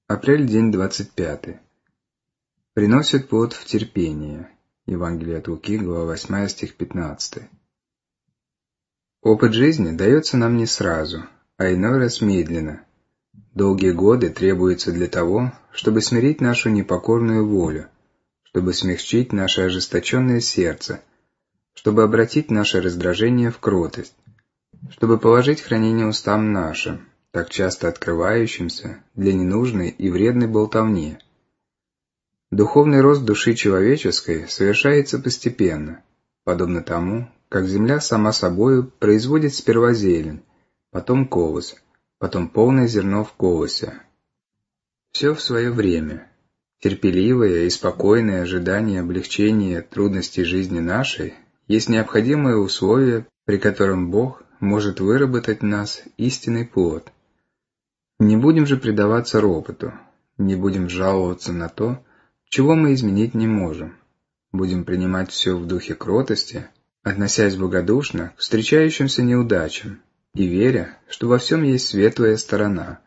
Апрель, день 25. Приносит плод в терпении. Евангелие от Луки, глава 8, стих 15. Опыт жизни дается нам не сразу, а иной раз медленно. Долгие годы требуются для того, чтобы смирить нашу непокорную волю, чтобы смягчить наше ожесточенное сердце, чтобы обратить наше раздражение в кротость, чтобы положить хранение устам нашим, так часто открывающимся для ненужной и вредной болтовни. Духовный рост души человеческой совершается постепенно, подобно тому, как земля сама собою производит сперва зелень, потом колос, потом полное зерно в колосе. Все в свое время. Терпеливое и спокойное ожидание облегчения трудностей жизни нашей есть необходимое условие, при котором Бог может выработать в нас истинный плод. Не будем же предаваться ропоту, не будем жаловаться на то, чего мы изменить не можем. Будем принимать все в духе кротости, относясь благодушно к встречающимся неудачам и веря, что во всем есть светлая сторона.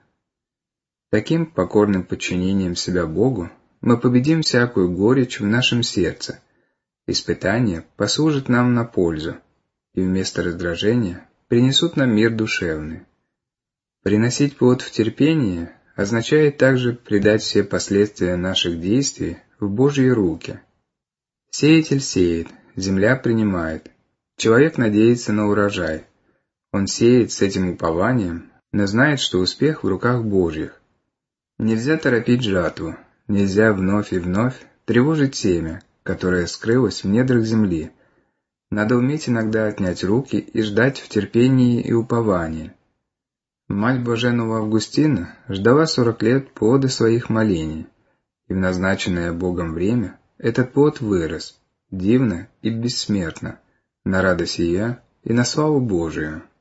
Таким покорным подчинением себя Богу мы победим всякую горечь в нашем сердце. Испытания послужат нам на пользу, и вместо раздражения принесут нам мир душевный. Приносить плод в терпении означает также предать все последствия наших действий в Божьи руки. Сеятель сеет, земля принимает, человек надеется на урожай. Он сеет с этим упованием, но знает, что успех в руках Божьих. Нельзя торопить жатву, нельзя вновь и вновь тревожить семя, которое скрылось в недрах земли. Надо уметь иногда отнять руки и ждать в терпении и уповании. Мать блаженного Августина ждала 40 лет плода своих молений, и в назначенное Богом время этот плод вырос, дивно и бессмертно, на радость ее и на славу Божию.